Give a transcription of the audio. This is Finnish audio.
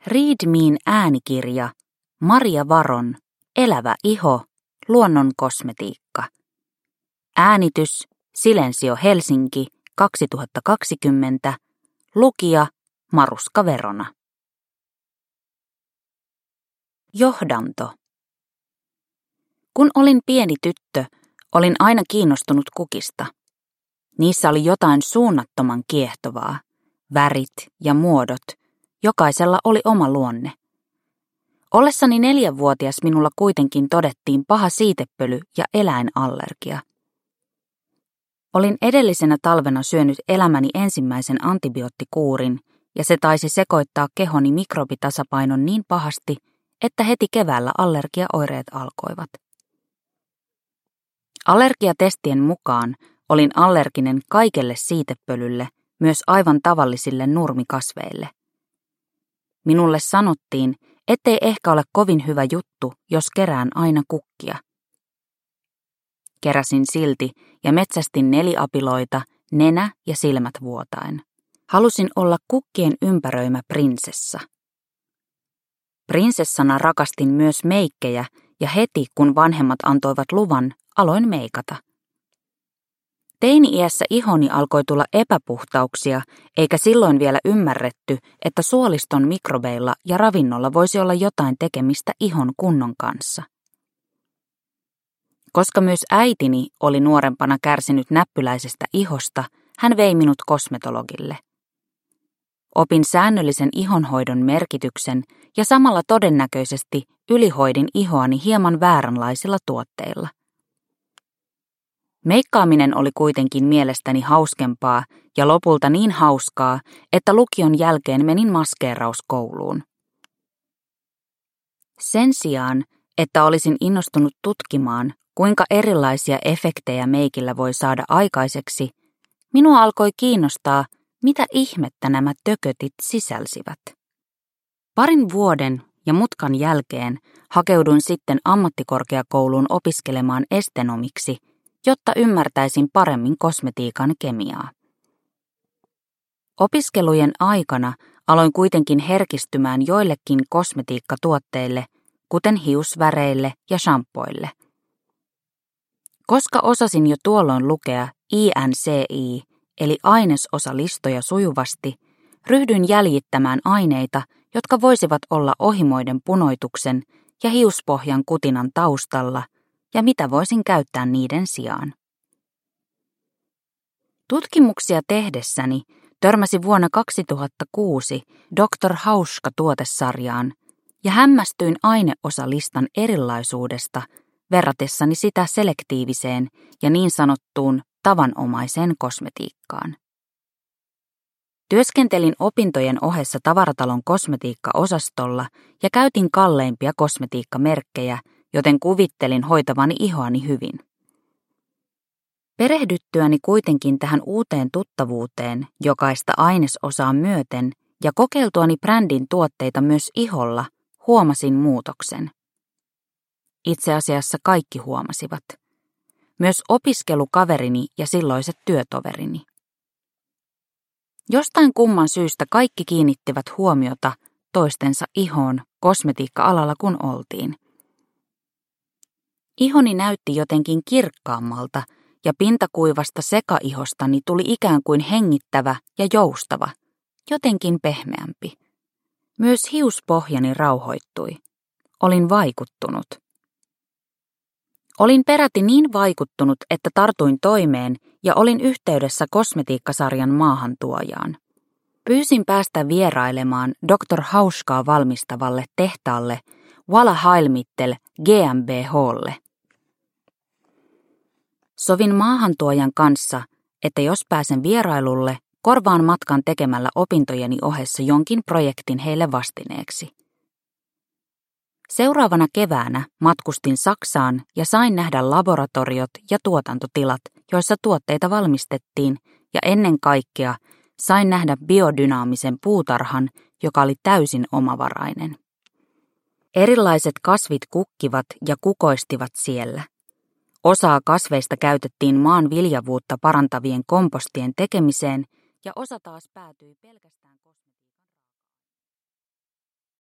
Readmen äänikirja, Maria Varon, Elävä iho, luonnon kosmetiikka. Äänitys, Silensio Helsinki, 2020, lukija Maruska Verona. Johdanto. Kun olin pieni tyttö, olin aina kiinnostunut kukista. Niissä oli jotain suunnattoman kiehtovaa, värit ja muodot, jokaisella oli oma luonne. Ollessani 4-vuotias minulla kuitenkin todettiin paha siitepöly ja eläinallergia. Olin edellisenä talvena syönyt elämäni ensimmäisen antibioottikuurin ja se taisi sekoittaa kehoni mikrobitasapainon niin pahasti, että heti keväällä allergiaoireet alkoivat. Allergiatestien mukaan olin allerginen kaikelle siitepölylle, myös aivan tavallisille nurmikasveille. Minulle sanottiin, ettei ehkä ole kovin hyvä juttu, jos kerään aina kukkia. Keräsin silti ja metsästin neliapiloita, nenä ja silmät vuotaen. Halusin olla kukkien ympäröimä prinsessa. Prinsessana rakastin myös meikkejä ja heti kun vanhemmat antoivat luvan, aloin meikata. Teini-iässä ihoni alkoi tulla epäpuhtauksia, eikä silloin vielä ymmärretty, että suoliston mikrobeilla ja ravinnolla voisi olla jotain tekemistä ihon kunnon kanssa. Koska myös äitini oli nuorempana kärsinyt näppyläisestä ihosta, hän vei minut kosmetologille. Opin säännöllisen ihonhoidon merkityksen ja samalla todennäköisesti ylihoidin ihoani hieman vääränlaisilla tuotteilla. Meikkaaminen oli kuitenkin mielestäni hauskempaa ja lopulta niin hauskaa, että lukion jälkeen menin maskeerauskouluun. Sen sijaan, että olisin innostunut tutkimaan, kuinka erilaisia efektejä meikillä voi saada aikaiseksi, minua alkoi kiinnostaa, mitä ihmettä nämä tökötit sisälsivät. Parin vuoden ja mutkan jälkeen hakeuduin sitten ammattikorkeakouluun opiskelemaan estenomiksi, jotta ymmärtäisin paremmin kosmetiikan kemiaa. Opiskelujen aikana aloin kuitenkin herkistymään joillekin kosmetiikkatuotteille, kuten hiusväreille ja shampoille. Koska osasin jo tuolloin lukea INCI, eli ainesosalistoja sujuvasti, ryhdyin jäljittämään aineita, jotka voisivat olla ohimoiden punoituksen ja hiuspohjan kutinan taustalla, ja mitä voisin käyttää niiden sijaan. Tutkimuksia tehdessäni törmäsin vuonna 2006 Dr. Hauska-tuotesarjaan ja hämmästyin aineosalistan erilaisuudesta verratessani sitä selektiiviseen ja niin sanottuun tavanomaiseen kosmetiikkaan. Työskentelin opintojen ohessa tavaratalon kosmetiikkaosastolla ja käytin kalleimpia kosmetiikkamerkkejä, joten kuvittelin hoitavani ihoani hyvin. Perehdyttyäni kuitenkin tähän uuteen tuttavuuteen jokaista ainesosaa myöten ja kokeiltuani brändin tuotteita myös iholla, huomasin muutoksen. Itse asiassa kaikki huomasivat. Myös opiskelukaverini ja silloiset työtoverini. Jostain kumman syystä kaikki kiinnittivät huomiota toistensa ihoon kosmetiikka-alalla kun oltiin. Ihoni näytti jotenkin kirkkaammalta ja pintakuivasta sekaihostani tuli ikään kuin hengittävä ja joustava, jotenkin pehmeämpi. Myös hiuspohjani rauhoittui. Olin vaikuttunut. Olin peräti niin vaikuttunut, että tartuin toimeen ja olin yhteydessä kosmetiikkasarjan maahantuojaan. Pyysin päästä vierailemaan Dr. Hauskaa valmistavalle tehtaalle Walla Heilmittel GmbHlle. Sovin maahantuojan kanssa, että jos pääsen vierailulle, korvaan matkan tekemällä opintojeni ohessa jonkin projektin heille vastineeksi. Seuraavana keväänä matkustin Saksaan ja sain nähdä laboratoriot ja tuotantotilat, joissa tuotteita valmistettiin, ja ennen kaikkea sain nähdä biodynaamisen puutarhan, joka oli täysin omavarainen. Erilaiset kasvit kukkivat ja kukoistivat siellä. Osaa kasveista käytettiin maan viljavuutta parantavien kompostien tekemiseen ja osa taas päätyi pelkästään